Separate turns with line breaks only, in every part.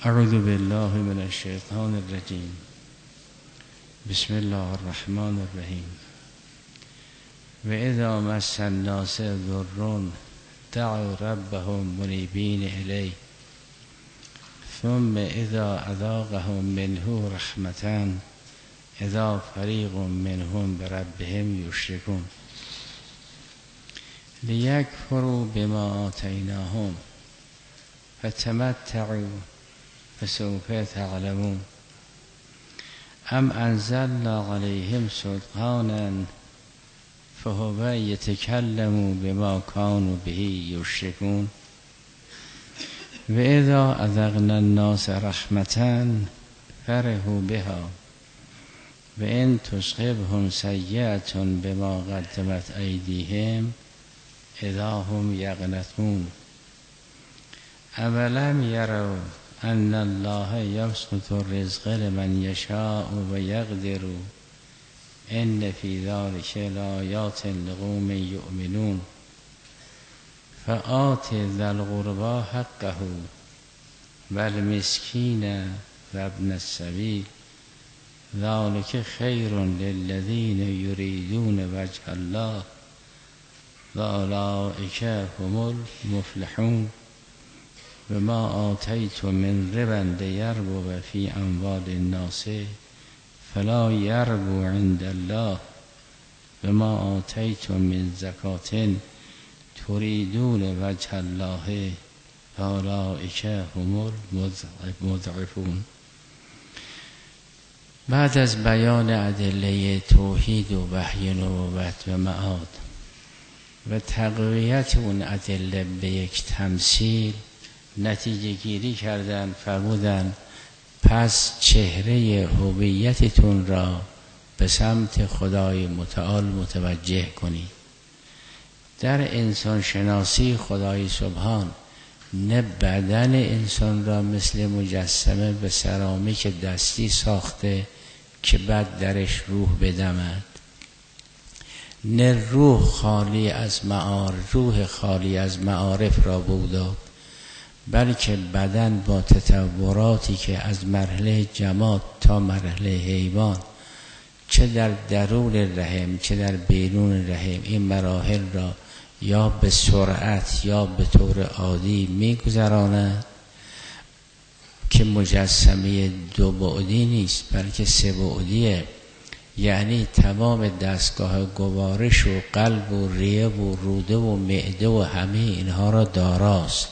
اعوذ بالله من الشیطان الرجیم. بسم الله الرحمن الرحیم. و اذا مس الناس ضر دعوا ربهم منیبین الیه ثم اذا اذاقهم منه رحمة اذا فریق منهم بربهم یشرکون لیکفروا بما آتیناهم فتمتعوا فسوف تعلمون ام انزلنا علیهم سلطانا فهو یتکلم بما كانوا به یشرکون و اذا اذقنا الناس رحمة فرحوا بها و ان تصبهم سیئة بما قدمت ایدیهم اذا هم یقنطون اولم یروا ان الله یبسط الرزق لمن یشاء و یقدر ان فی ذلک لآیات لقوم یؤمنون فآت ذی القربى حقه والمسکین و ابن السبیل ذلک خیر للذین یریدون وجه الله و اولئک هم المفلحون و ما آتیتم من ربا لیربو فی اموال الناس فلا یربو عند الله و ما آتیتم من زکاة تریدون وجه الله و اولئک هم المضعفون. بعد از بیان ادله توحید و وحی نبوت و معاد و تقویت اون ادله به یک تمثیل، نتیجه گیری کردن فرمودن پس چهره هویتتون را به سمت خدای متعال متوجه کنید. در انسان شناسی خدای سبحان نه بدن انسان را مثل مجسمه به سرامیک دستی ساخته که بعد درش روح بدمد، نه روح خالی از معارف را بوداد، بلکه بدن با تطوراتی که از مرحله جماد تا مرحله حیوان، چه در درون رحم چه در بیرون رحم، این مراحل را یا به سرعت یا به طور عادی میگذراند که مجسمه دو بعدی نیست بلکه سه بعدیه. یعنی تمام دستگاه گوارش و قلب و ریه و روده و معده و همه اینها را داراست.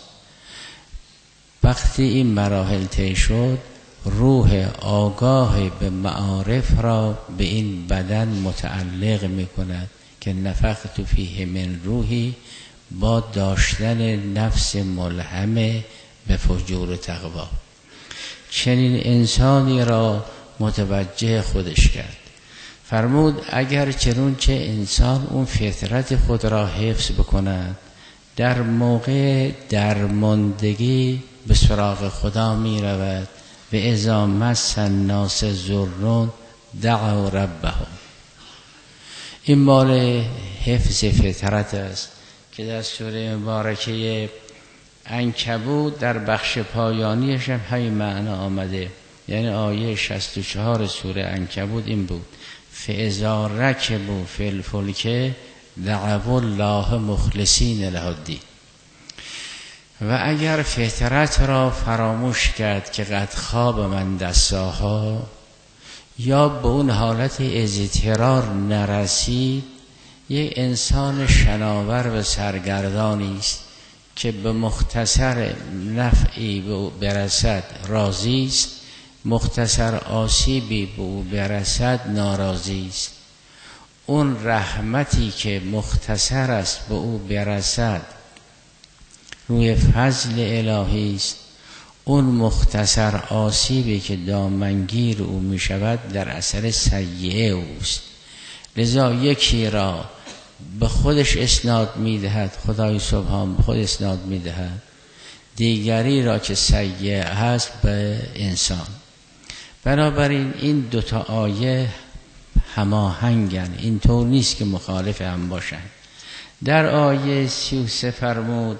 وقتی این مراحل طی شد، روح آگاه به معارف را به این بدن متعلق می کند که نفخت فیه من روحی، با داشتن نفس ملهمه به فجور و تقوا. چنین انسانی را متوجه خودش کرد. فرمود اگر چنانچه انسان اون فطرت خود را حفظ بکند، در موقع درماندگی به سراغ خدا می رود و اذا مس الناس ضر دعوا ربهم. این مال حفظ فطرت است که در سوره مبارکه عنکبوت در بخش پایانیش هم همین معنا آمده. یعنی آیه 64 سوره عنکبوت این بود: فاذا رکبوا فی الفلک دعوا الله مخلصین له الدین. و اگر فطرت را فراموش کرد که قد خواب من دستاها، یا به اون حالت اضطرار نرسید، یک انسان شناور و سرگردانی است که به مختصر نفعی به او برسد راضی است، مختصر آسیبی به او برسد ناراضی است. اون رحمتی که مختصر است به او برسد روی فضل الهی است، اون مختصر آسیبی که دامنگیر او می شود در اثر سیئه اوست. لذا یکی را به خودش اسناد می دهد، خدای سبحان به خود اسناد می دهد، دیگری را که سیئه هست به انسان. بنابراین این دوتا آیه هماهنگن، این طور نیست که مخالف هم باشن. در آیه 33 فرمود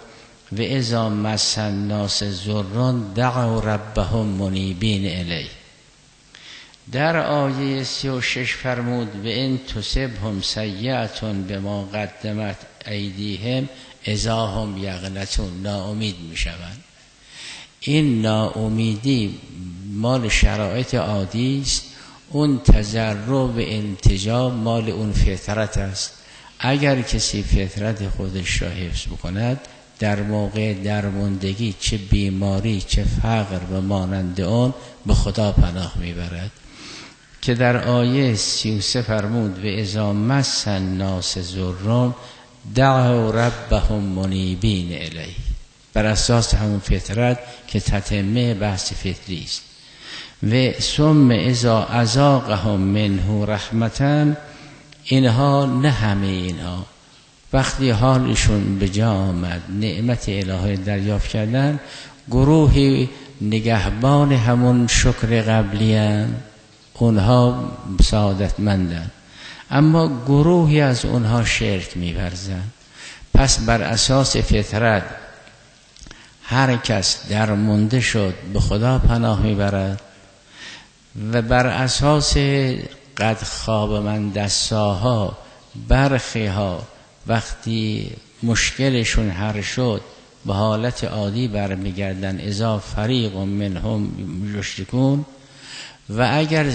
و اذا مس الناس ضر دعوا ربهم منیبین الیه. در آیه 36 فرمود و ان تصبهم سیئة بما قدمت ایدیهم اذا هم یقنطون، ناامید میشوند. این ناامیدی مال شرایط عادی است، اون تضرع و التجا مال اون فطرت است. اگر کسی فطرت خودش را حفظ بکند در موقع درماندگی چه بیماری چه فقر و مانند آن به خدا پناه میبرد، که در آیه 33 فرمود و اذا مس الناس ضر دعوا ربهم منیبین الیه، بر اساس همون فطرت که تتمه بحث فطری است. و ثم اذا اذاقهم منه رحمتا، اینها نه همه اینها وقتی حالشون به جا آمد نعمت الهی دریافت کردن، گروهی نگهبان همون شکر قبلی هستند، اونها سعادتمندند، اما گروهی از اونها شرک می‌ورزند. پس بر اساس فطرت هر کس درمانده شد به خدا پناه میبرد و بر اساس قد خواب من دستاها برخی ها وقتی مشکلشون حل شد به حالت عادی برمیگردن اذا فریق منهم یشرکون. و اگر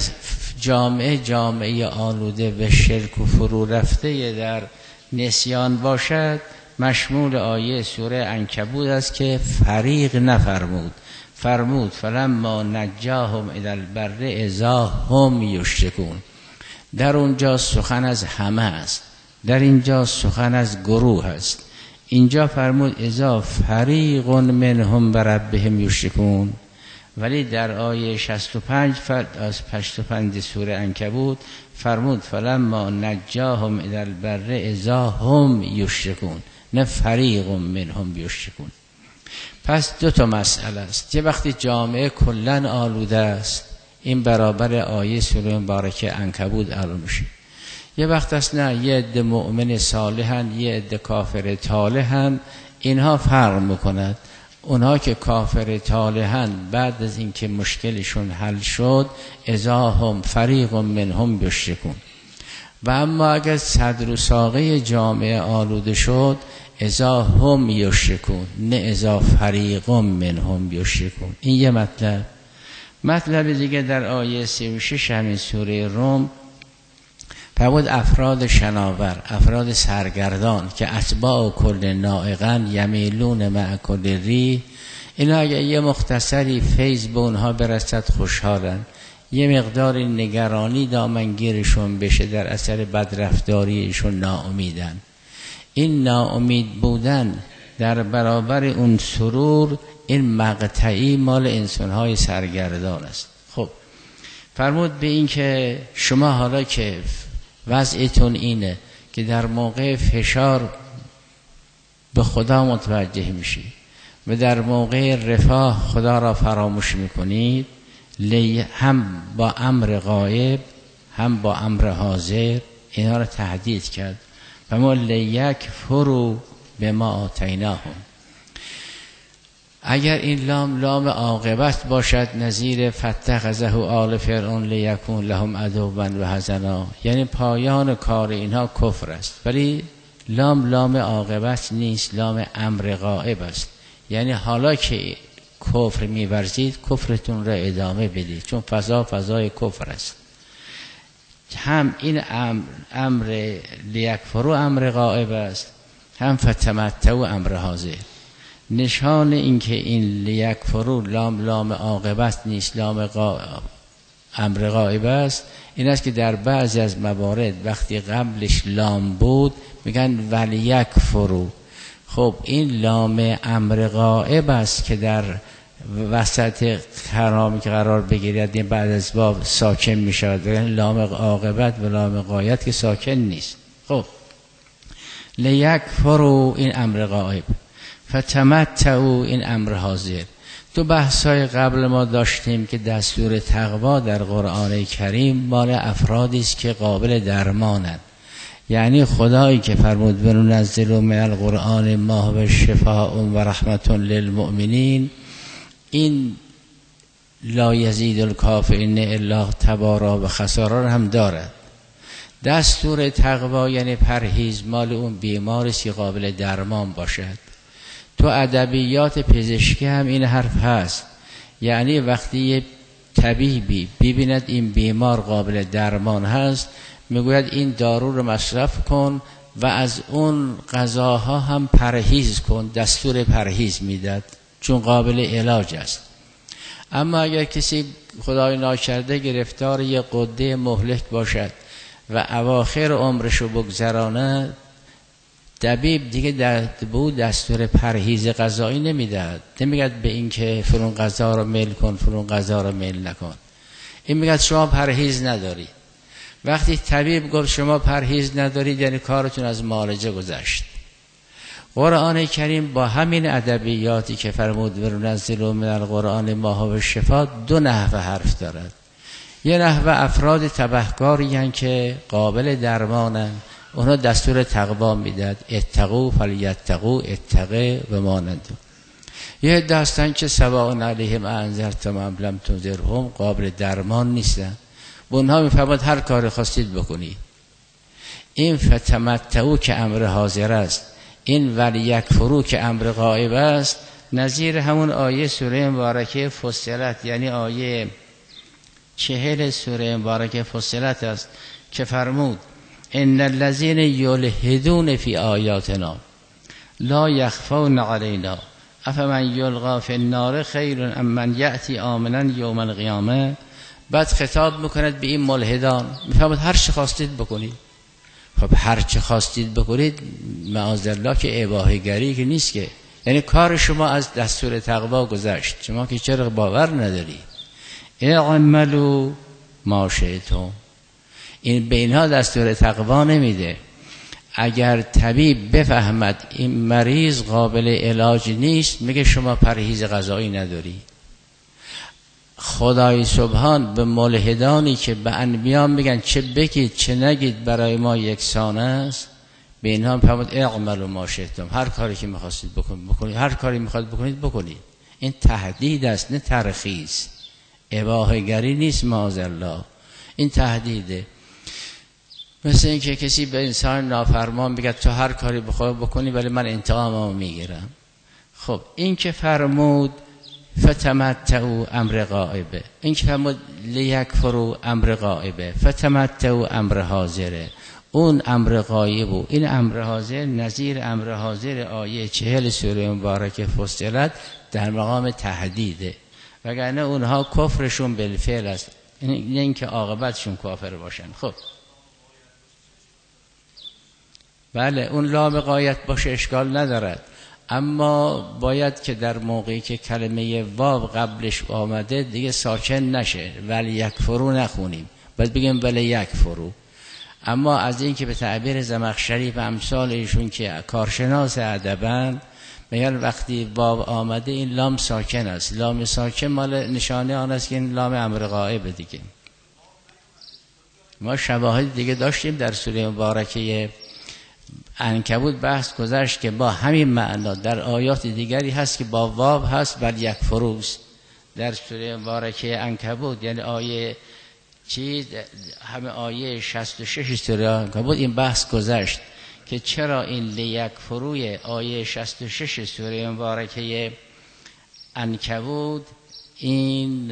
جامعه آلوده به شرک و فرو رفته در نسیان باشد، مشمول آیه سوره عنکبوت است که فریق نفرمود، فرمود فلما نجاهم الی البر اذا هم یشرکون. در اونجا سخن از همه است، در اینجا سخن از گروه است. اینجا فرمود اذا فریق منهم بربهم یشرکون، ولی در آیه 65 از 85 سوره عنکبوت فرمود فلما نجاهم الی البر اذا هم یشرکون، نه فریق منهم یشرکون. پس دو تا مسئله است. یه وقتی جامعه کلن آلوده است، این برابر آیه سوره مبارکه عنکبوت علم میشه. یه وقت است نه، یه عده مؤمن صالحن یه عده کافر طالحن، اینها فرق میکند. اونها که کافر طالحن بعد از اینکه مشکلشون حل شد اذا هم فریق منهم یشرکون، و اما اگر صدر و ساقه جامعه آلوده شد اذا هم یشرکون، نه اذا فریق منهم یشرکون. این یه مطلب. مطلب دیگه در آیه 36 همین سوره روم فرمود افراد شناور، افراد سرگردان که اتباع کل نائقن یمیلون مع کل ری، اینا اگه یه مختصری فیض به اونها برسد خوشحالن، یه مقدار نگرانی دامنگیرشون بشه در اثر بدرفتاریشون ناامیدن. این ناامید بودن در برابر اون سرور، این مقطعی مال انسانهای سرگردان است. خب فرمود به این که شما حالا که وضعیتون اینه که در موقع فشار به خدا متوجه میشی و در موقع رفاه خدا را فراموش میکنید، هم با امر غایب هم با امر حاضر اینا را تهدید کرد. فما لیکفروا بما آتیناهم. اگر این لام عاقبت باشد نظیر فاتخذه آل فرعون لیکون لهم عدوا و حزنا، یعنی پایان کار اینها کفر است. ولی لام عاقبت نیست، لام امر غائب است. یعنی حالا که کفر می‌ورزید کفرتون را ادامه بدید، چون فضای کفر است. هم این امر لیکفروا امر غائب است، هم فتمتعوا امر حاضر. نشان این که این لیکفروا لام عاقبت نیست، لام امر غائب است، این است که در بعضی از موارد وقتی قبلش لام بود میگن ولیکفروا. خب این لام امر غائب است که در وسط کلامی که قرار بگیرد بعد از باب ساکن می شود، لام عاقبت و لام غایت که ساکن نیست. خب لیکفروا این امر غائب، فتمتعوا این امر حاضر. تو بحثای قبل ما داشتیم که دستور تقوا در قرآن کریم مال افرادی است که قابل درمانند، یعنی خدایی که فرمود وننزل من القرآن ما هو شفاء و رحمت للمؤمنین، این لا یزید الکافرین الا تبارا و خسارا رو هم دارد. دستور تقوا یعنی پرهیز مال اون بیمارست که قابل درمان باشد. تو ادبیات پزشکی هم این حرف هست، یعنی وقتی یه طبیبی ببیند این بیمار قابل درمان هست، میگوید این دارو رو مصرف کن و از اون غذاها هم پرهیز کن، دستور پرهیز میداد چون قابل علاج است. اما اگر کسی خدای ناکرده گرفتار یه غده مهلک باشد و اواخر عمرشو بگذرانه، طبیب دیگه به او دستور پرهیز غذایی نمیدهد، نمیگه به این که فلان غذا رو میل کن فلان غذا رو میل نکن. این میگه شما پرهیز نداری. وقتی طبیب گفت شما پرهیز ندارید یعنی کارتون از معالجه گذشت. قرآن کریم با همین ادبیاتی که فرمود وننزل من القرآن ما هو شفاء دو نحوه حرف دارد. یه نحوه افراد تبهکاری هستند که قابل درمانن، اونا دستور تقوا میداد، اتقوا فلیتقوا، اتقه و مانند. یه داستان که سواء علیهم انذرتم ام لم تنذرهم، قابل درمان نیستن. اونها میفرماد هر کاری خواستید بکنید. این فتمتعوا که امر حاضر است، این ولیکفروا که امر غایب است، نظیر همون آیه سوره مبارکه فصلت، یعنی آیه 40 سوره مبارکه فصلت است که فرمود ان الذين يلحدون في آیاتنا لا يخفون علينا افمن يلقى في النار خیر ام من یأتی آمنا یوم القیامه. بعد خطاب میکند به این ملحدان، میفهمد هر چه خواستید بکنید. خب هر چه خواستید بکنید معاذالله که اباحه‌گری که نیست که، یعنی کار شما از دستور تقوا گذشت، شما که چرا باور نداری. اعملوا ما شئتم، این به اینها دستور تقوا نمیده. اگر طبیب بفهمد این مریض قابل علاج نیست، میگه شما پرهیز غذایی نداری. خدای سبحان به ملحدانی که به انبیا میگن چه بگید چه نگید برای ما یکسان است، به اینها فرمود اعملوا ما شئتم، هر کاری که میخواستید بکنید، هر کاری میخواد بکنید بکنید. این تهدید است نه ترخیص، اباحه‌گری نیست معاذالله، این تهدیده. مثل این که کسی به انسان نافرمان بگه تو هر کاری بخوای بکنی ولی من انتقاممو میگیرم. خب این که فرمود فتمتعوا امر غائبه، این که فرمود لیکفروا امر غائبه، فتمتعوا امر حاضره، اون امر غایب و این امر حاضر نظیر امر حاضر آیه 40 سوره مبارکه فصلت در مقام تهدیده، وگرنه اونها کفرشون بالفعل است، این که عاقبتشون کافر باشن. خب بله اون لام غایت باشه اشکال ندارد، اما باید که در موقعی که کلمه واو قبلش آمده دیگه ساکن نشه، ولی یکفرو نخونیم، باید بگیم ولی یکفرو. اما از این که به تعبیر زمخشری و امثال ایشون که کارشناس ادبن میگن وقتی واو آمده این لام ساکن است، لام ساکن مال نشانه آن است که این لام امر غائب دیگه. ما شواهد دیگه داشتیم در سوره مبارکه عنکبوت بحث گذشت که با همین معنا در آیات دیگری هست که با واو هست بل یکفروست. در سوره مبارکه عنکبوت یعنی آیه همه آیه 66 سوره عنکبوت این بحث گذشت که چرا این لیکفروی آیه 66 سوره مبارکه عنکبوت این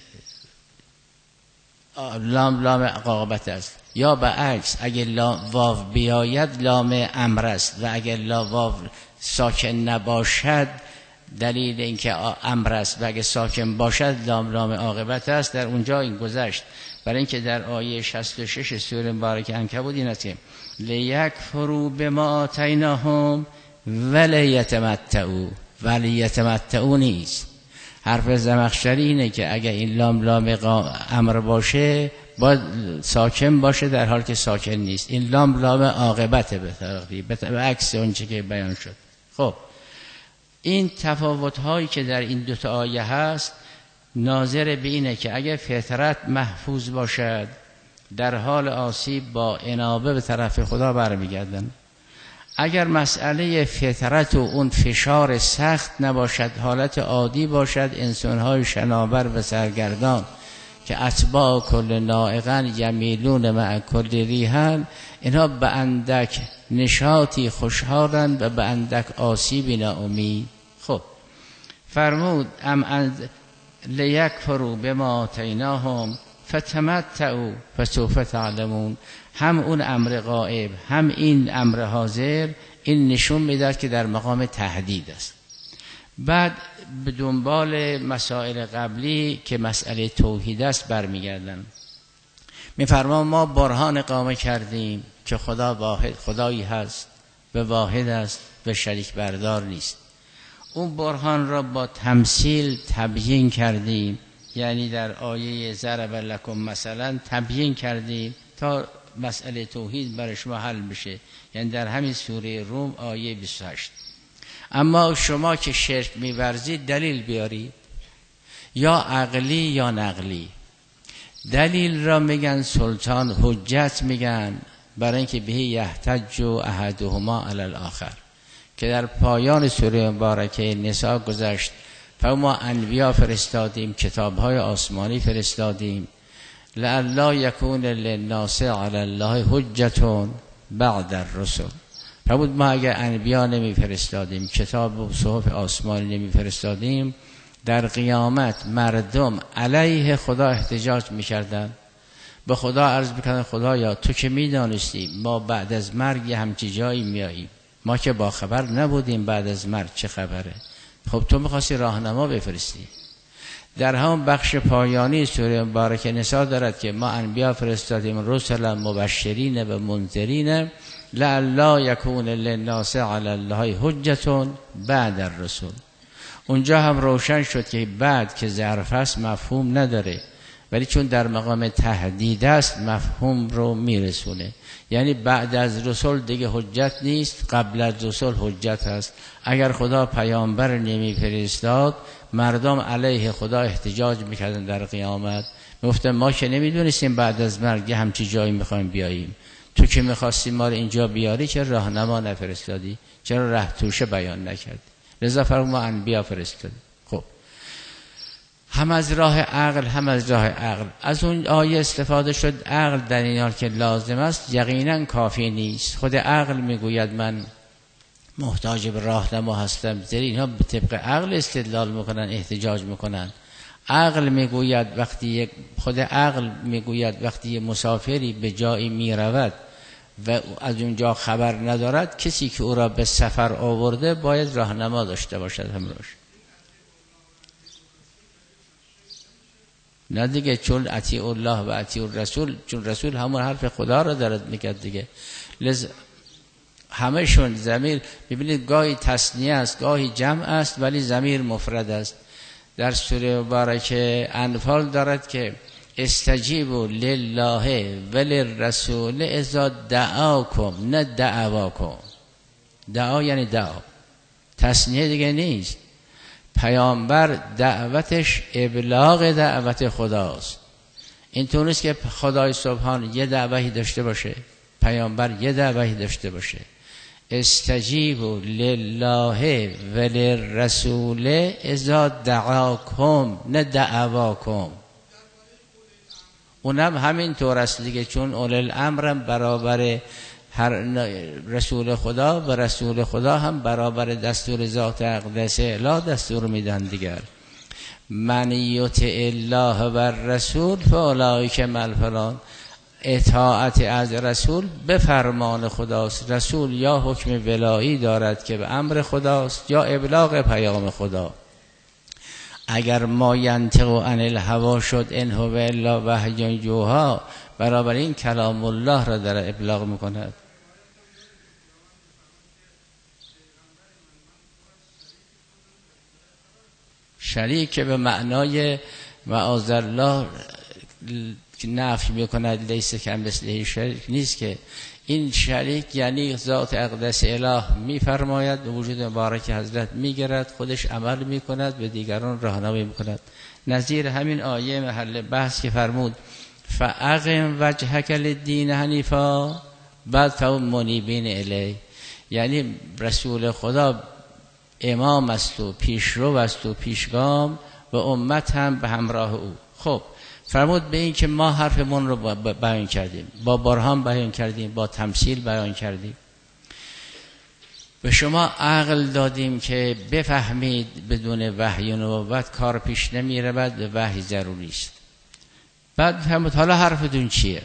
لام عاقبت است، یا به عکس اگر واو بیاید لام امر است و اگر واو ساکن نباشد دلیل اینکه امر است و اگر ساکن باشد لام عاقبت است. در اونجا این گذشت، برای اینکه در آیه 66 سوره مبارکه عنکبوت این است که لیکفروا بما آتیناهم ولیتمتعوا، ولیتمتعوا نیست. حرف زمخشری اینه که اگر این لام امر باشه باید ساکن باشه، در حال که ساکن نیست. این لام عاقبته به عکس اونچه که بیان شد. خب این تفاوت هایی که در این دو تا آیه هست ناظر به اینه که اگر فطرت محفوظ باشد در حال آسیب با انابه به طرف خدا برمیگردن. اگر مسئله فطرت و اون فشار سخت نباشد، حالت عادی باشد، انسان‌های شناور و سرگردان که اتباع کل نائقن یمیلون مع کل ریحن، اینها به اندک نشاطی خوشحالند و به اندک آسیبی ناامید. خب فرمود لیکفروا بما آتیناهم فتمتعوا فسوف تعلمون. هم اون امر غائب هم این امر حاضر، این نشون میداد که در مقام تهدید است. بعد به دنبال مسائل قبلی که مسئله توحید است برمیگردن. میفرما ما برهان اقامه کردیم که خدا واحد، خدایی هست و واحد است و شریک بردار نیست. اون برهان را با تمثیل تبیین کردیم، یعنی در آیه ضرب لکم مثلا تبیین کردیم تا مسئله توحید برای شما حل بشه، یعنی در همین سوره روم آیه 28. اما شما که شرک می‌ورزید دلیل بیارید، یا عقلی یا نقلی. دلیل را میگن سلطان، حجت میگن، برای اینکه به یحتج احدهما علی الاخر، که در پایان سوره مبارکه نساء گذشت ما انبیا فرستادیم، کتاب‌های آسمانی فرستادیم، لئلا یکون للناس علی الله حجة بعد الرسل. فرمود ما اگر انبیا نمی فرستادیم، کتاب و صحف آسمانی نمی فرستادیم، در قیامت مردم علیه خدا احتجاج می کردن، به خدا عرض میکردن خدایا تو که می دانستی ما بعد از مرگ همچی جایی میاییم، ما که با خبر نبودیم بعد از مرگ چه خبره، خب تو میخواستی راهنما بفرستی. در هم بخش پایانی سوره مبارکه نساء دارد که ما انبیا فرستادیم رسلا مبشرین و منذرین لئلا یکون للناس علی الله حجة بعد الرسل. اونجا هم روشن شد که بعد که ظرف است مفهوم نداره، ولی چون در مقام تهدید است مفهوم رو میرسونه. یعنی بعد از رسول دیگه حجت نیست، قبل از رسول حجت است. اگر خدا پیامبر نمیفرستاد مردم علیه خدا احتجاج میکردن در قیامت، میگفتن ما که نمیدونستیم بعد از مرگ همچی جایی میخوایم بیاییم، تو که میخواستی ما رو اینجا بیاری چرا راهنما نفرستادی، چرا راه توشه بیان نکردی؟ لذا فرمود ما انبیا فرستادیم. خب هم از راه عقل هم از راه عقل از اون آیه استفاده شد. عقل در این حال که لازم است یقینا کافی نیست. خود عقل میگوید من محتاج به راهنما هستم، زیرا اینها به طبق عقل استدلال میکنن، احتجاج میکنن. عقل میگوید وقتی خود عقل میگوید وقتی مسافری به جایی میرود و از اونجا خبر ندارد، کسی که او را به سفر آورده باید راهنما داشته باشد همراهش. نه دیگه، چون اطیع الله و اطیع الرسول، چون رسول همون حرف خدا را دارد میگه دیگه. لذا همشون ضمیر ببینید گاهی تثنیه است گاهی جمع است ولی ضمیر مفرد است. در سوره مبارکه انفال دارد که استجیبوا لله وللرسول اذا دعاکم، نه دعواکم. دعا یعنی دعا، تثنیه دیگه نیست. پیامبر دعوتش ابلاغ دعوت خداست. اینطور نیست که خدای سبحان یه دعوتی داشته باشه، پیامبر یه دعوتی داشته باشه. استجیبوا لله وللرسول اذا دعاکم، نه دعواکم. اونم همین طور است دیگه، چون اولي الامر برابر هر رسول خدا و رسول خدا هم برابر دستور ذات اقدس اله دستور میدن دیگر. من یطع الله و الرسول فاولئک مع الفلان. اطاعت از رسول به فرمان خداست. رسول یا حکم ولایی دارد که به امر خداست یا ابلاغ پیام خدا. اگر ما ینطق عن الهوا شد ان هو الا وحی یوحی، برابر این کلام الله را در ابلاغ میکند. شریک به معنای معاذ الله نفی میکند، لیس کمثله شریک نیست، که این شریک یعنی ذات اقدس اله میفرماید، به وجود مبارک حضرت میگرد، خودش عمل میکند، به دیگران راهنمایی میکند. نظیر همین آیه محل بحث که فرمود فاقم وجهک للدین حنیفا بعد فهم منیبین الیه. یعنی رسول خدا امام است و پیشرو است و پیشگام و امت هم به همراه او. خب فرمود به این که ما حرفمون رو بیان کردیم، با برهان بیان کردیم، با تمثیل بیان کردیم، به شما عقل دادیم که بفهمید بدون وحی و نبوت کار پیش نمیره، بعد به وحی ضروری است. بعد فرمود حالا حرفتون چیه؟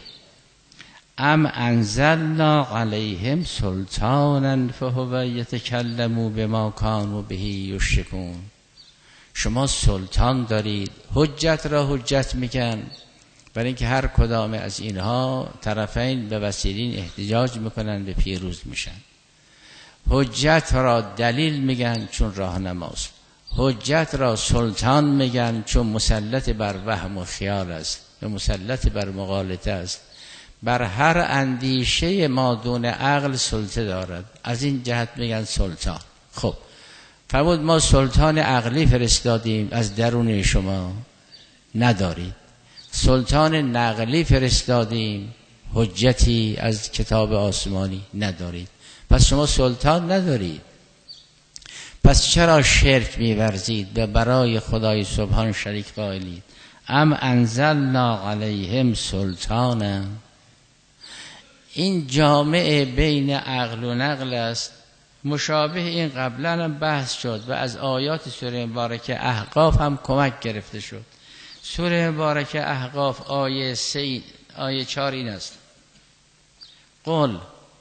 ام انزلنا علیهم سلطانا فهو یتکلموا بما کانوا به یشرکون. شما سلطان دارید، حجت را حجت میگن، برای اینکه هر کدام از اینها طرفین به وسیلین احتجاج میکنن، به پیروز میشن. حجت را دلیل میگن چون راهنماست، حجت را سلطان میگن چون مسلط بر وهم و خیال است و مسلط بر مغالطه است، بر هر اندیشه ما دون عقل سلطه دارد، از این جهت میگن سلطان. خب فرمود ما سلطان عقلی فرستادیم، از درون شما ندارید. سلطان نقلی فرستادیم، حجتی از کتاب آسمانی ندارید. پس شما سلطان ندارید، پس چرا شرک می‌ورزید و برای خدای سبحان شریک قائلید؟ ام انزلنا علیهم سلطانا. این جامعه بین عقل و نقل است. مشابه این قبلا هم بحث شد و از آیات سوره مبارکه احقاف هم کمک گرفته شد. سوره مبارکه احقاف آیه 4 این است: قل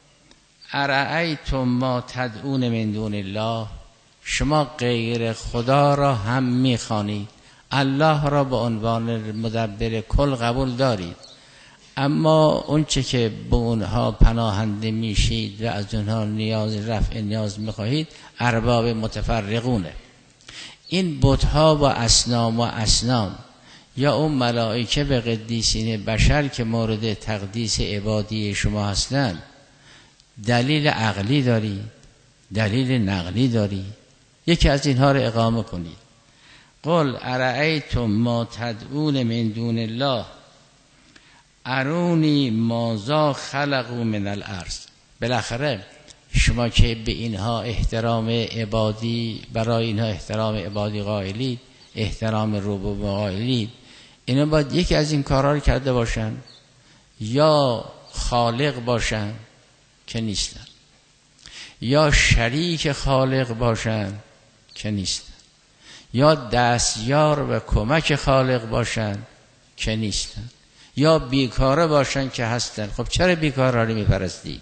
ارأیتم ما تدعون من دون الله. شما غیر خدا را هم میخوانید، الله را به عنوان مدبر کل قبول دارید، اما اون چه که به اونها پناهنده میشید و از اونها رفع نیاز میخواهید ارباب متفرقونه. این بتها و اصنام یا اون ملائکه به قدیسین بشر که مورد تقدیس عبادی شما هستند، دلیل عقلی داری، دلیل نقلی داری، یکی از اینها رو اقامه کنید. قل ارأیتم ما تدعون من دون الله ارونی ماذا خلقوا من الارض. بالاخره شما که به اینها احترام عبادی، برای اینها احترام عبادی قائلید، احترام ربوبیت قائلید، اینا باید یکی از این کارها رو کرده باشن، یا خالق باشن که نیستن، یا شریک خالق باشن که نیستن، یا دستیار و کمک خالق باشن که نیستن، یا بیکاره باشن که هستن. خب چرا بیکاره رو میپرستید؟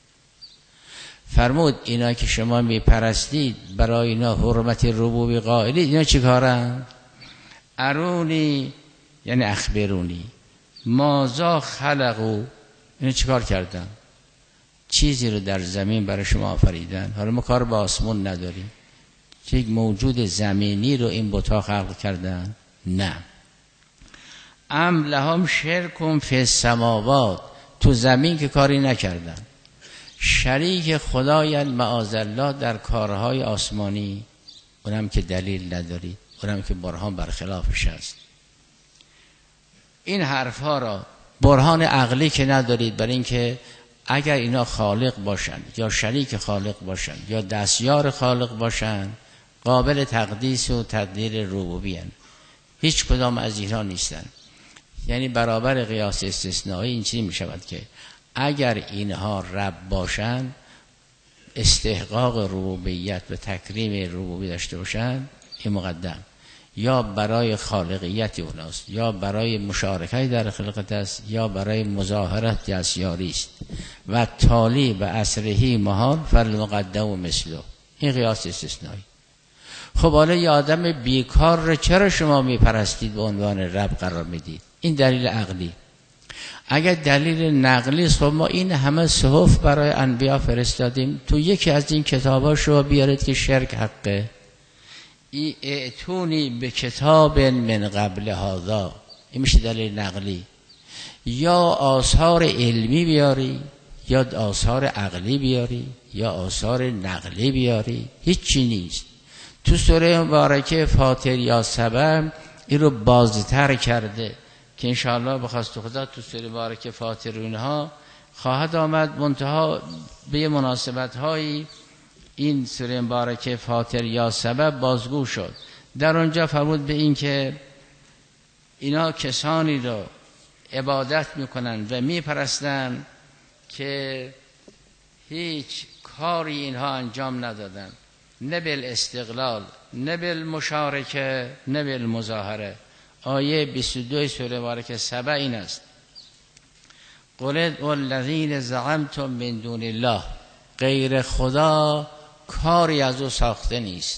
فرمود اینا که شما میپرستید، برای اینا حرمت ربوبی قائلید، اینا چی کارن؟ ارونی یعنی اخبرونی ماذا خلقو، اینا چی کار کردن؟ چیزی رو در زمین برای شما آفریدن. حالا ما کار با آسمون نداریم، یک موجود زمینی رو این بت‌ها خلق کردن؟ نه. ام لهم شرکم فی السماوات، تو زمین که کاری نکردن. شریک خدای معاذالله در کارهای آسمانی، اونم که دلیل ندارید، اونم که برهان برخلافش است. این حرفها را برهان عقلی که ندارید، برای اینکه اگر اینا خالق باشن یا شریک خالق باشن یا دستیار خالق باشن، قابل تقدیس و تقدیر ربوبیت، هیچ کدام از اینها نیستن. یعنی برابر قیاس استثنایی این چیزی می شود که اگر اینها رب باشن، استحقاق ربوبیت و تکریم ربوبی داشته باشن، این مقدم یا برای خالقیت اوناست، یا برای مشارکت در خلقت است، یا برای مظاهرت دستیاری است. و تالی و اصرهی محال فالمقدم و مثله، این قیاس استثنایی. خب حالا یه آدم بیکار رو چرا شما میپرستید به عنوان رب قرار میدید؟ این دلیل عقلی. اگر دلیل نقلی است، خب ما این همه صحف برای انبیا فرستادیم، تو یکی از این کتابا شما بیارید که شرک حقه، ائتونی به کتاب من قبل هذا، این میشه دلیل نقلی. یا آثار علمی بیاری، یا آثار عقلی بیاری، یا آثار نقلی بیاری، هیچی نیست. تو سوره مبارکه فاطر یا سبع این رو بازتر کرده، که انشاءالله بخواست خدا تو سوره مبارکه فاطر اینها خواهد آمد. منتها به مناسبت هایی این سوره مبارکه فاطر یا سبب بازگو شد. در اونجا فرمود به این که اینا کسانی رو عبادت میکنن و میپرستن که هیچ کاری اینها انجام ندادن، نه بالاستقلال، نه بالمشارکه، نه بالمظاهره. آیه 22 سوره مبارکه سبع این است: قل ادعوا الذین زعمتم من دون الله. غیر خدا کاری از او ساخته نیست،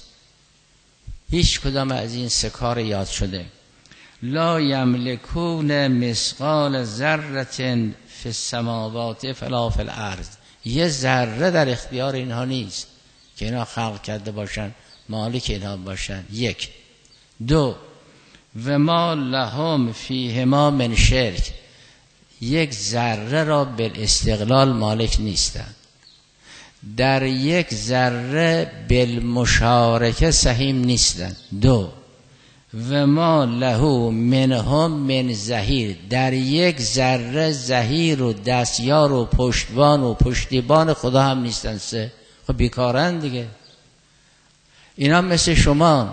هیچ کدام از این سه کار یاد شده. لا یملکون مثقال ذره فی السماوات ولا فی الارض. یه ذره در اختیار اینها نیست که اینا خلق کرده باشن، مالک اینها باشن. یک. دو، و ما لهم فیهما من شرک. یک ذره را بالاستقلال مالک نیستند، در یک ذره بالمشارکه سهیم نیستند. دو، و ما له منهم من ظهیر. در یک ذره ظهیر و دستیار و پشتبان و پشتیبان خدا هم نیستند. سه، خب بیکارن دیگه. اینا مثل شما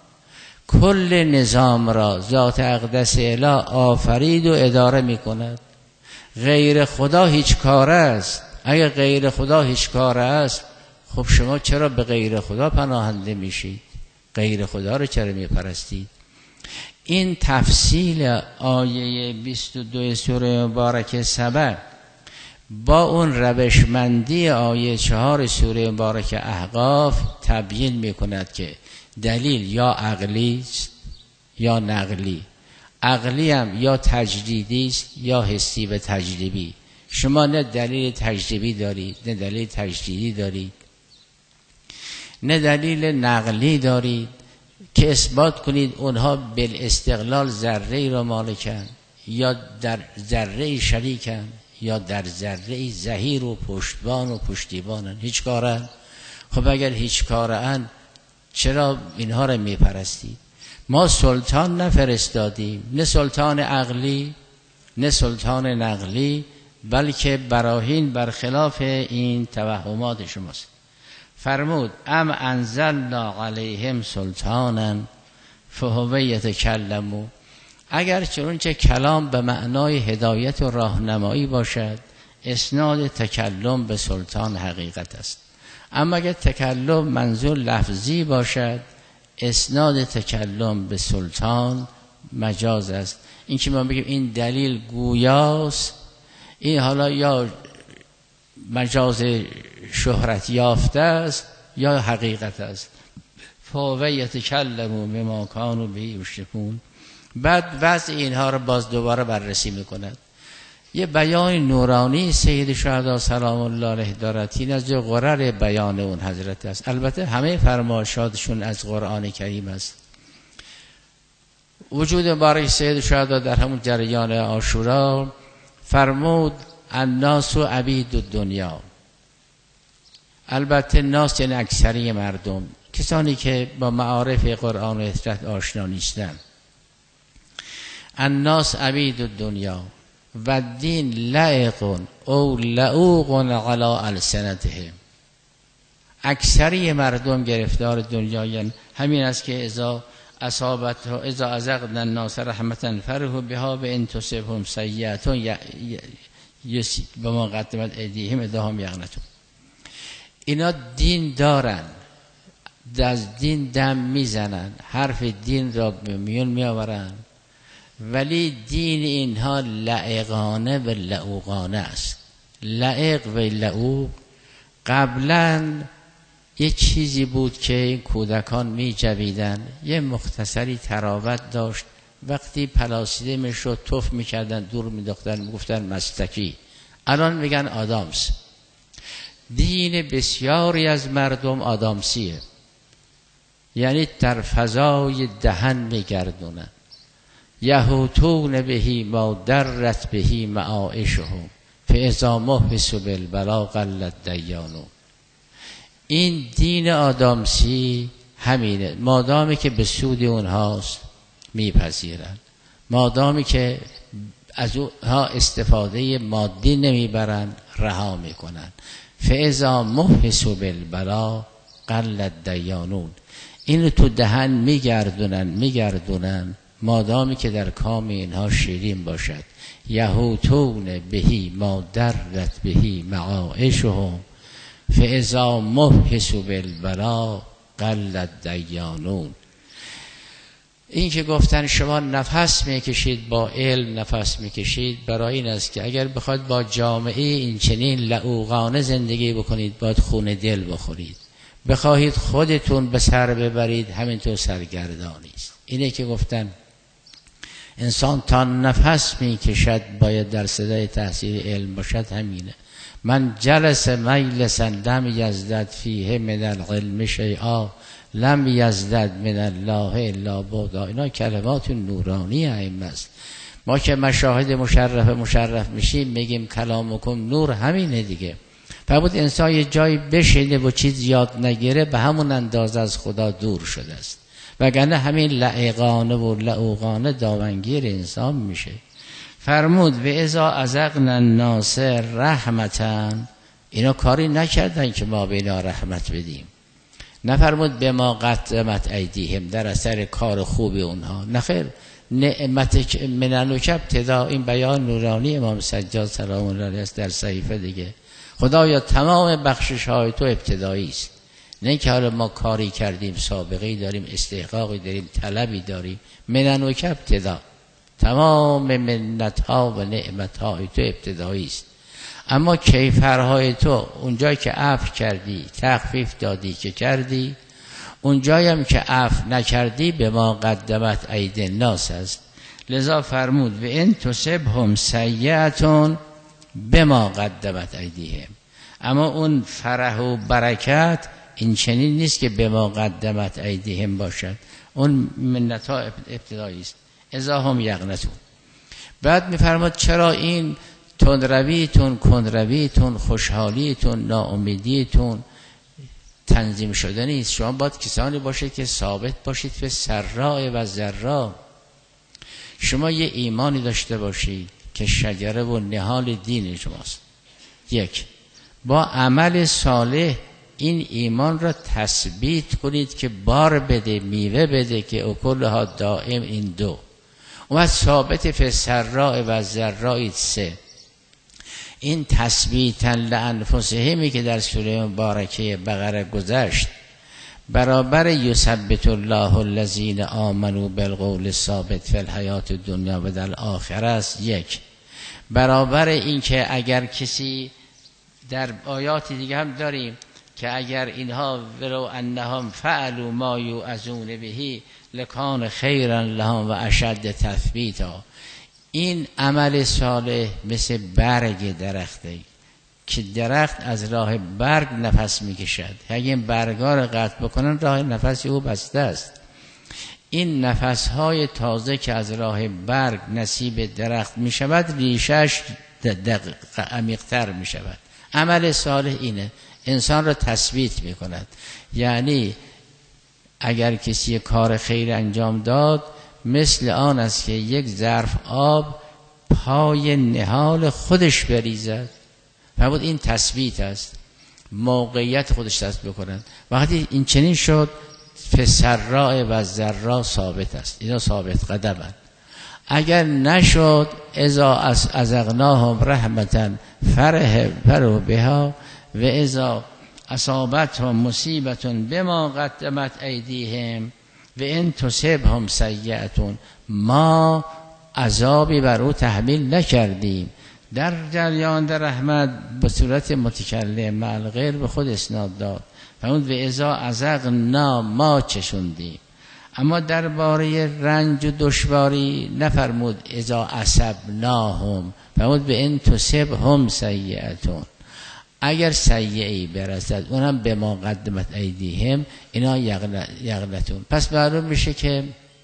کل نظام را ذات اقدس اله آفرید و اداره می کند. غیر خدا هیچ کاره است. اگر غیر خدا هیچ کاره است، خب شما چرا به غیر خدا پناهنده میشید؟ غیر خدا رو چرا میپرستید؟ این تفصیل آیه 22 سوره مبارکه سبع با اون روشمندی آیه 4 سوره مبارکه احقاف تبیین میکند که دلیل یا عقلی است یا نقلی. عقلی هم یا تجریدی است یا حسی و تجربی. شما نه دلیل تجربی دارید، نه دلیل تجریدی دارید، نه دلیل نقلی دارید که اثبات کنید اونها بالاستقلال ذره را مالکن، یا در ذره شریکن، یا در ذره ظهیر و پشتبان و پشتیبانن. هیچ کارن. خب اگر هیچ کارن چرا اینها را میپرستید؟ ما سلطان نفرستادیم، نه سلطان عقلی نه سلطان نقلی، بلکه براهین برخلاف این توهمات شماست. فرمود ام انزلنا علیهم سلطانا فهو یتکلمون. اگر چنانچه کلام به معنای هدایت و راهنمایی باشد، اسناد تکلم به سلطان حقیقت است. اما اگر تکلم منظور لفظی باشد، اسناد تکلم به سلطان مجاز است. این که ما بگیم این دلیل گویاست، این حالا یا مجاز شهرت یافته است یا حقیقت است. فهو یتکلمون بما کانوا به یشرکون. بعد وضع اینها رو باز دوباره بررسی میکند. یه بیان نورانی سید شهدا سلام الله علیه دارد. این از جو غرر بیان اون حضرت است. البته همه فرمایشاتشون از قرآن کریم است. وجود مبارک سید شهدا در همون جریان عاشورا فرمود الناس عبید الدنیا. البته ناس یعنی اکثری مردم، کسانی که با معارف قرآن و اطاعت آشنا نیستند. الناس عبید الدنیا و دین لائق او لعوق علی السنتهم. اکثری مردم گرفتار دنیا، یعنی همین است که اذا اصابت اذا ازغنا الناس رحمتا فرحوا بها و ان تصبهم سیئه به ما قدمت ایدیهم ادهم یقنطون. اینا دین دارن، از دین دم میزنن، حرف دین را به میون میآورن، ولی دین اینها لعقانه و لعوقانه است. لعق و لعوق قبلا یه چیزی بود که این کودکان می جویدن، یه مختصری تراوت داشت، وقتی پلاسیده میشد تف میکردن، دور میداختن، میگفتن مستکی. الان میگن آدامس. دین بسیاری از مردم آدامسیه، یعنی در فضای دهن میگردونن. یهوتون بهی ما درت بهی معایشهم فاذا محبسوا بالبلا قلت دیانو. این دین آدامسی همینه. مادامی که به سود اونهاست میپذیرن، مادامی که از اونها استفاده مادی نمیبرند، رها میکنند. فاذا محسوا بالبلا قل الدیانون. اینو تو دهن میگردونن مادامی که در کام اینها شیرین باشد. یهوتون بهی ما درت بهی معایشهم فاذا محسوا بالبلا قل الدیانون. این که گفتن شما نفس میکشید، با علم نفس میکشید، برای این است که اگر بخواید با جامعه این چنین لعوقانه زندگی بکنید باید خون دل بخورید. بخواهید خودتون به سر ببرید همینطور سرگردانی است. اینه که گفتن انسان تا نفس میکشد باید در صدای تحصیل علم باشد. همینه. من جلس مجلسا لم یزدد فیه من العلم شیئا لم یزدد من الله الا بعدا. اینا کلمات نورانی ائمه است. ما که مشاهد مشرف میشیم میگیم کلامکم نور، همینه دیگه. فرمود انسان یه جایی بشینه و چیز یاد نگیره به همون اندازه از خدا دور شده است، وگرنه همین لعقانه و لعوقانه دامنگیر انسان میشه. فرمود و اذا اذقنا الناس رحمتا، اینا کاری نکردن که ما به اینا رحمت بدیم. نفرمود به ما قدمت ایدیهم، در اثر کار خوبی اونها. نخیر، نعمت مننوک ابتدا. این بیان نورانی امام سجاد سلام الله علیه است در صحیفه دیگه. خدایا تمام بخشش های تو ابتدایی است، نه که حالا ما کاری کردیم، سابقه‌ای داریم، استحقاقی داریم، طلبی داریم. مننوک ابتدا، تمام منت ها و نعمت های تو ابتدایی است. اما کیفرهای تو اونجایی که عفو کردی، تخفیف دادی که کردی، اونجایی هم که عفو نکردی به ما قدمت اید الناس است. لذا فرمود و ان تصبهم سیئة بما قدمت ایدیهم. اما اون فرح و برکت این چنین نیست که به ما قدمت ایدیهم باشد، اون منت ها ابتدایی است. اذا هم یقنطون. بعد میفرماد چرا این تندرویتون، کندرویتون، خوشحالیتون، ناامیدیتون تنظیم شده نیست؟ شما باید کسانی باشید که ثابت باشید به سراء و ضراء. شما یه ایمانی داشته باشید که شجره و نهال دین شماست. یک، با عمل صالح این ایمان را تثبیت کنید که بار بده، میوه بده، که اکلها دائم. این دو. و ثابت فی سراء و ضراء. سه، این تثبیتا لانفسهمی که در سوره مبارکه بقره گذشت برابر یثبت الله الذین آمنوا بالقول الثابت فی الحیات الدنیا و در الاخره است. یک، برابر این که اگر کسی، در آیات دیگه هم داریم که اگر اینها ولو انهم فعلوا ما یوعظون به لکان خیرا لهم و اشد تثبیتا. این عمل صالح مثل برگ درخته که درخت از راه برگ نفس میکشد. اگه این برگا رو قطع بکنن راه نفسی او بسته است. این نفسهای تازه که از راه برگ نصیب درخت میشود ریشش عمیق‌تر میشود. عمل صالح اینه، انسان را تثبیت میکند. یعنی اگر کسی کار خیر انجام داد مثل آن است که یک ظرف آب پای نهال خودش بریزد. فرمود این تثبیت است، موقعیت خودش تثبیت بکنند. وقتی این چنین شد فسراء و ضراء ثابت است، اینا ثابت قدمند. اگر نشد اذا اذقناهم رحمتا فرحوا بها و اذا اصابتهم مصیبة بما قدمت ایدیهم و ان تصبهم سیئة، ما عذابی بر او تحمیل نکردیم. در جریان در رحمت به صورت متکلم مع الغیر به خود اسناد داد. فرمود و اذا اذقنا، ما چشوندیم. اما درباره رنج و دشواری نفرمود اذا اصبناهم، فرمود به ان تصبهم سیئة. اگر سیئه‌ای برسد اونم به ما قدمت ایدیهم، اینا یغنطون. پس معلوم میشه که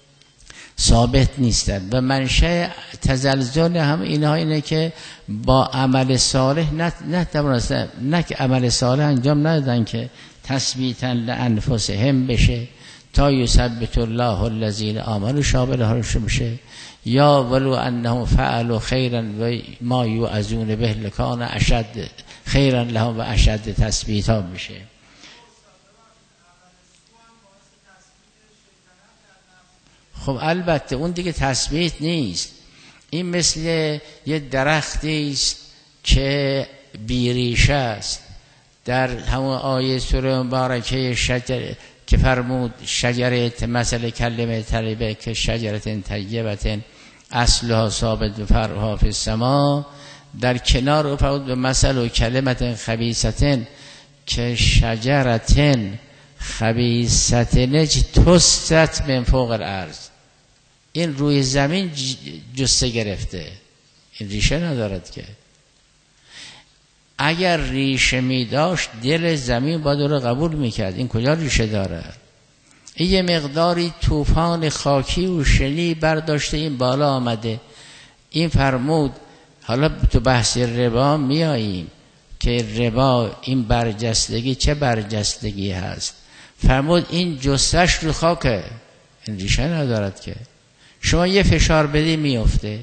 ثابت نیستند و منشأ تزلزل هم اینها اینه که با عمل صالح نه که عمل صالح انجام ندادن که تثبیتا لانفسهم بشه تا یثبت الله الذین آمنوا شامل هاش بشه، یا ولو انهم فعلوا خیرا و ما یوعظون به لکان اشد خیرا لهم و اشد تثبیتا میشه. خب البته اون دیگه تثبیت نیست. این مثل یه درختی است که بیریشه است. در همون آیه سوره مبارکه شجر که فرمود شجره مثل کلمه طیبه که شجره طیبه اصلها ثابت و فرعها فی السما، در کنار او فرمود به مثل و کلمه خبیثه که شجره خبیثه تست من فوق الارض. این روی زمین جسته گرفته، این ریشه ندارد که. اگر ریشه می داشت دل زمین باید رو قبول میکرد. این کجا ریشه دارد؟ این یه مقداری طوفان خاکی و شلی برداشته این بالا آمده. این فرمود حالا تو بحث ربا میاییم که ربا این برجستگی چه برجستگی هست. فرمود این جستش رو خاکه، این ریشه ندارد که. شما یه فشار بدی میفته.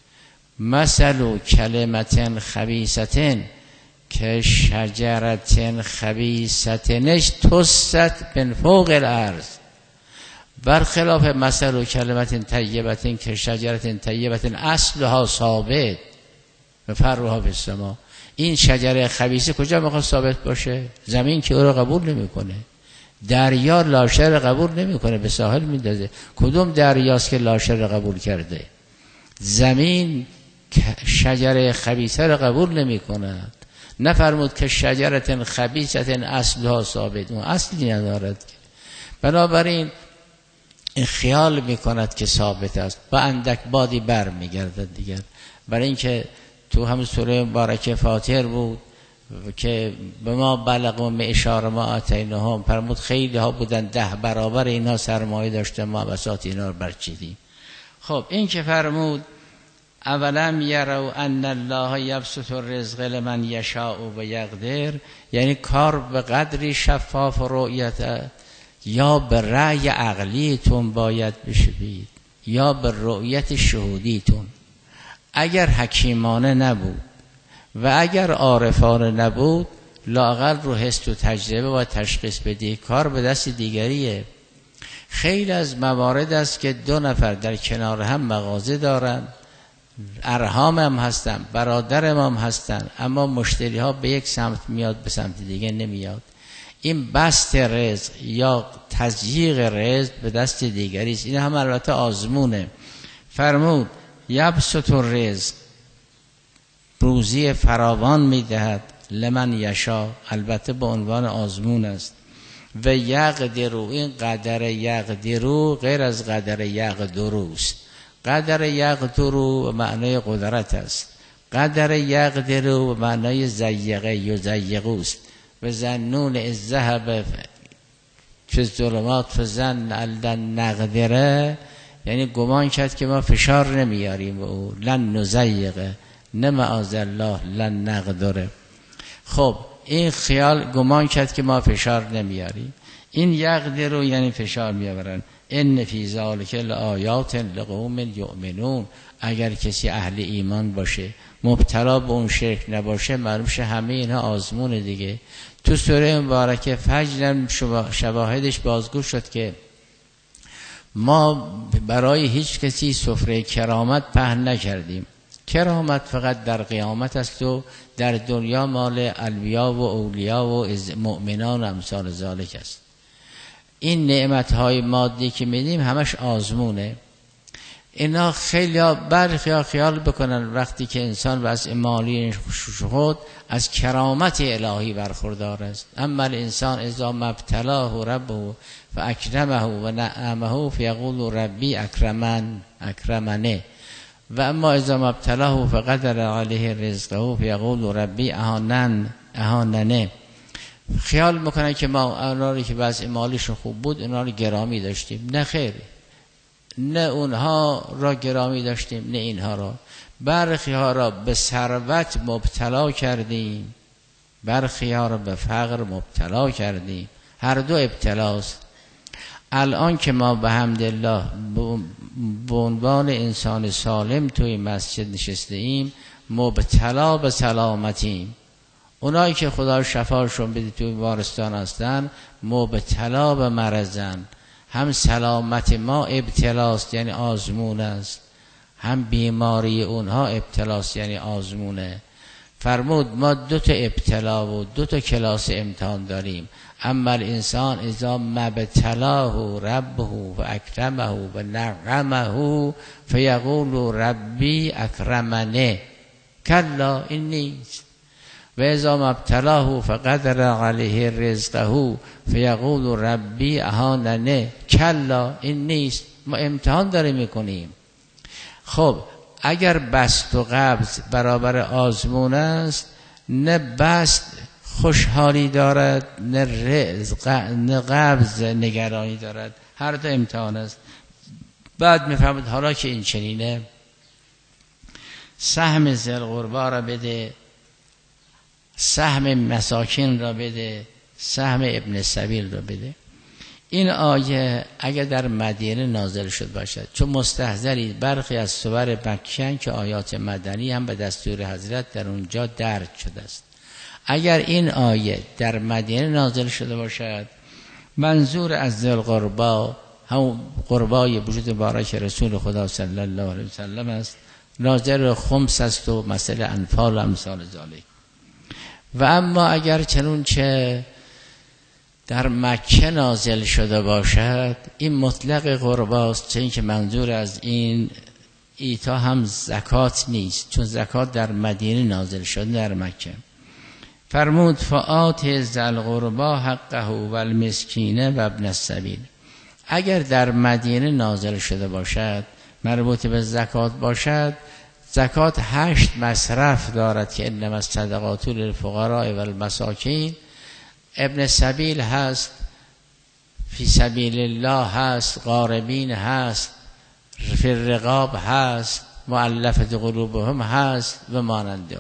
مثل کلمت خبیثتن که شجرت خبیثتنش تست من فوق الارض، برخلاف مثل کلمت طیبت که شجرت طیبت اصلها ثابت و فرعها فی السما. این شجره خبیثه کجا میخواد ثابت باشه؟ زمین که او رو قبول نمیکنه. دریا لاشه رو قبول نمیکنه، به ساحل میندازه. کدوم دریاست که لاشه رو قبول کرده؟ زمین شجره خبیثه رو قبول نمیکند. نفرمود که شجرت خبیثه اصلها ثابت، اون اصلی ندارد. بنابراین این خیال میکند که ثابت است، با اندک بادی بر میگردد دیگر. برای اینکه تو هم سوره مبارکه فاتر بود که به ما بلغوا معشار ما آتیناهم، فرمود خیلی ها بودن 10 برابر اینها سرمایه داشته، ما بساط اینا رو برچیدیم. خب این که فرمود اولم یروا ان الله یبسط الرزق لمن یشاء و یقدر، یعنی کار به قدری شفاف و رؤیت، یا به رأی عقلیتون باید بشوید یا به رؤیت شهودیتون. اگر حکیمانه نبود و اگر عارفانه نبود، لااقل رو حس و تجربه و تشخیص بدی، کار به دست دیگریه. خیلی از موارد است که 2 نفر در کنار هم مغازه دارن، ارحام هم هستن، برادر هم هستن، اما مشتری ها به یک سمت میاد به سمت دیگه نمیاد. این بسط رزق یا تضییق رزق به دست دیگری است. این هم البته آزمونه. فرمود یبسط الرزق، روزی فراوان میدهد، لمن یشا، البته به عنوان آزمون است. و یقدرو، این قدر یقدرو غیر از قدر یقدرو است. قدر یقدرو معنای قدرت است، قدر یقدرو معنای زیقه یزیقو است. و ظنون الذهب فی الظلمات فظن ان نقدره، یعنی گمان کرد که ما فشار نمیاریم و لن نزیقه، نه معاذ الله لن نقدره. خب این خیال گمان کرد که ما فشار نمیاریم. این یقدرو یعنی فشار میآورن. ان فی ذلک لآیات لقوم یؤمنون، اگر کسی اهل ایمان باشه مبتلا به اون شرک نباشه، معلوم شه همه اینها آزمون دیگه. تو سوره مبارکه فجر شواهدش بازگو شد که ما برای هیچ کسی سفره کرامت پهن نکردیم. کرامت فقط در قیامت است و در دنیا مال انبیا و اولیا و مؤمنان و امثال ذالک است. این نعمت‌های مادی که میدیم همش آزمونه. اینا خیلی برخی خیال بکنن وقتی که انسان وضع مالی خود از کرامت الهی برخوردار است. اما الانسان اذا مبتلاه ربه فاکرمه و نعمه فیقول ربی اکرمنه و اما اذا مبتلاه فقدر علیه رزقه فیقول ربی اهاننه. خیال میکنن که ما اونایی که وضع مالیشون خوب بود اونا رو گرامی داشتیم. نه خیر، نه اونها را گرامی داشتیم نه اینها را. برخی ها را به ثروت مبتلا کردیم، برخی ها را به فقر مبتلا کردیم. هر دو ابتلاست. الان که ما به حمدالله به عنوان انسان سالم توی مسجد نشسته ایم، مبتلا به سلامتیم. اونایی که خدا شفاشون بده توی بیمارستان هستن مبتلا به مرضن. هم سلامت ما ابتلاست یعنی آزمون است، هم بیماری اونها ابتلاست یعنی آزمونه. فرمود ما 2 ابتلا و 2 کلاس امتحان داریم. اما الانسان اذا مبتلاه ربه و اکرمه و نعمه فیقول ربی اکرمنه کلا این نیست. و اذا مبتلاه فقدر علیه رزقه فیقول ربی اهاننه کلا این نیست. ما امتحان داریم میکنیم. خب اگر بسط و قبض برابر آزمون است، نه بسط خوشحالی دارد، نه رزق، نه قبض نگرانی دارد، هر دو امتحان است. بعد میفهمید حالا که این چنینه، سهم ذی القربی را بده، سهم مساکین را بده، سهم ابن سبیل را بده. این آیه اگر در مدینه نازل شد باشد، چون مستحضری برخی از سور مکی‌اند که آیات مدنی هم به دستور حضرت در اونجا درج شده است. اگر این آیه در مدینه نازل شده باشد، منظور از ذی القربی هم قربای وجود مبارک رسول خدا صلی الله علیه وسلم است، ناظر خمس است و مسئله انفال و امثال ذالک. و اما اگر چنونچه در مکه نازل شده باشد، این مطلق قرباست، چون که منظور از این ایتا هم زکات نیست، چون زکات در مدینه نازل شده در مکه. فرمود فآت ذی القربی حقه و المسکین و ابن السبیل. اگر در مدینه نازل شده باشد، مربوط به زکات باشد، زکات 8 مصرف دارد که انما الصدقات للفقراء و المساکین. ابن سبیل هست، فی سبیل الله هست، غارمین هست، فی الرقاب هست، مؤلفه قلوبهم هست و ماننده.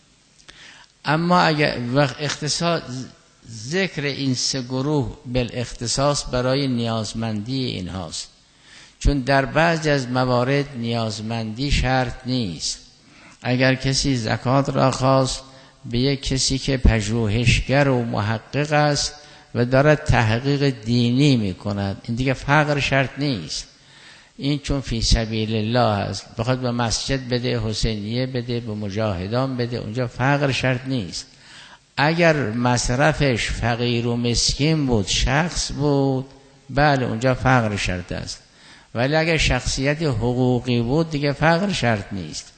اما اگر اختصاص ذکر این 3 گروه بالاختصاص برای نیازمندی این هاست، چون در بعضی از موارد نیازمندی شرط نیست. اگر کسی زکات را خواست به یک کسی که پژوهشگر و محقق است و دارد تحقیق دینی می کند، این دیگه فقر شرط نیست. این چون فی سبیل الله است، بخواد به مسجد بده، حسینیه بده، به مجاهدان بده، اونجا فقر شرط نیست. اگر مصرفش فقیر و مسکین بود، شخص بود، بله اونجا فقر شرط است. ولی اگر شخصیت حقوقی بود دیگه فقر شرط نیست.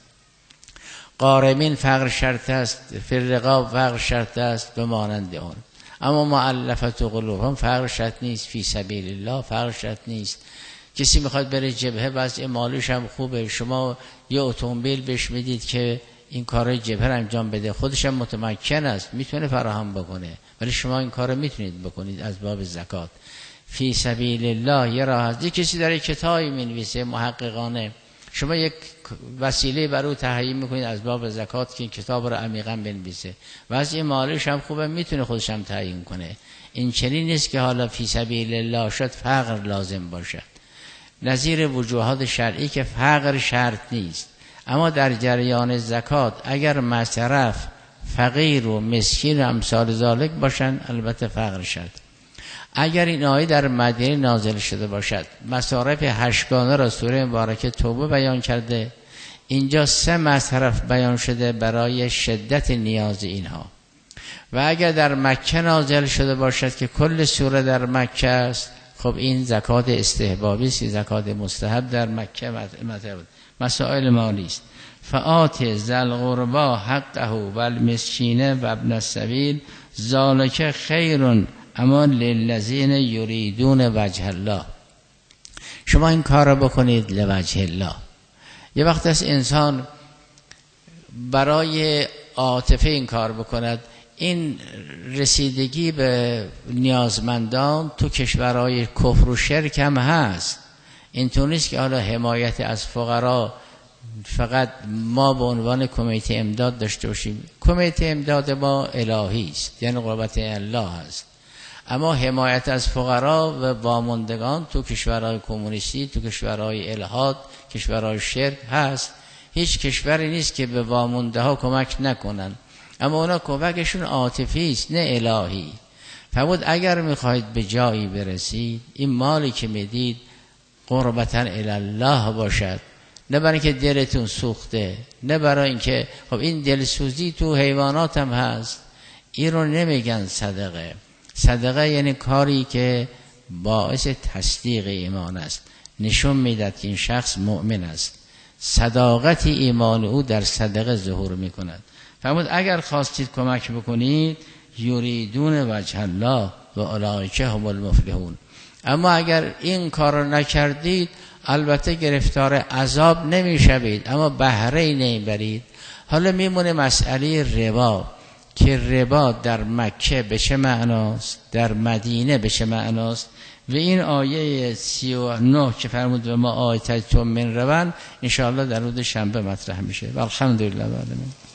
غارمین فقر شرط است، فی الرقاب فقر شرط است به مانند آن. اما مؤلفه قلوبهم فقر شرط نیست، فی سبیل الله فقر شرط نیست. کسی میخواد بره جبهه، وضع مالیش هم خوبه، شما یه اتومبیل بهش میدید که این کارای جبهه رو انجام بده، خودش هم متمکن است، میتونه فراهم بکنه، ولی شما این کارو میتونید بکنید از باب زکات. فی سبیل الله یه راه هست. کسی داره کتابی مینویسه محققانه، شما یک وسیله برای تهیه میکنید از باب زکات که این کتاب رو عمیقا بنویسه، وضع مالیش هم خوبه، میتونه خودش هم تعیین کنه. این چنین نیست که حالا فی سبیل الله شد فقر لازم باشد. نظیر وجوهات شرعی که فقر شرط نیست. اما در جریان زکات اگر مصرف فقیر و مسکین و امثال ذالک باشن، البته فقر شرط. اگر این آیه در مدینه نازل شده باشد، مصارف 8 گانه را سوره مبارکه توبه بیان کرده، اینجا 3 مصرف بیان شده برای شدت نیاز اینها. و اگر در مکه نازل شده باشد که کل سوره در مکه است، خب این زکات استحبابی است، زکات مستحب در مکه مسائل مالی است. فآت ذی القربی حقه و المسکین و ابن السبیل ذلک خیر اما للذین یریدون وجه الله. شما این کار را بکنید لوجه الله. یه وقت است انسان برای عاطفه این کار بکند. این رسیدگی به نیازمندان تو کشورهای کفر و شرک هم هست. اینطور نیست که حالا حمایت از فقرا فقط ما به عنوان کمیته امداد داشته باشیم. کمیته امداد ما الهی است، یعنی قربت الله است. اما حمایت از فقرا و واماندگان تو کشورهای کمونیستی، تو کشورهای الحاد، کشورهای شرک هست. هیچ کشوری نیست که به وامانده ها کمک نکنن، اما اونا کمکشون عاطفی است نه الهی. فرمود اگر میخواهید به جایی برسید، این مالی که میدید قربتاً الله باشد، نه برای اینکه دلتون سوخته، نه برای اینکه خب این دلسوزی تو حیوانات هم هست. این رو نمیگن صدقه. صدقه یعنی کاری که باعث تصدیق ایمان است، نشون میداد که این شخص مؤمن است. صداقت ایمان او در صدقه ظهور میکند. فرمود اگر خواستید کمک بکنید، یریدون وجه الله و اولئک هم المفلحون. اما اگر این کار رو نکردید، البته گرفتار عذاب نمیشوید، اما بهره نمیبرید. حالا میمونه مسئله ربا، که ربا در مکه به چه معناست، در مدینه به چه معناست. و این آیه 39 که فرمود و ما آیتتم من ربا، انشاءالله در روز شنبه مطرح میشه. و الحمدلله.